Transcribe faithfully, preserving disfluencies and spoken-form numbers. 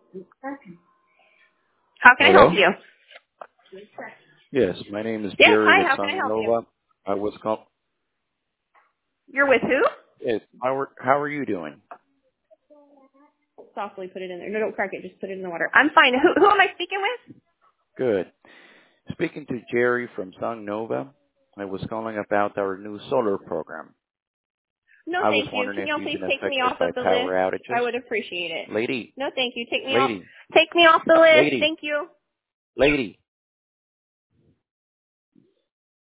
How can I help Hello? you? Yes, my name is Yes, Jerry hi, with how can I Sun help you? Nova. I was call- You're with who? yes, how are, how are you doing? Softly put it in there. No, don't crack it. Just put it in the water. I'm fine. Who, who am I speaking with? Good. Speaking to Jerry from Sun Nova, I was calling about our new solar program. No, I was thank you. wondering Can if y'all you've please been take me affected off by of the power list? outages. I would appreciate it. Lady, No, thank you. Take me off. lady, Take me off the list. lady, Thank you. lady.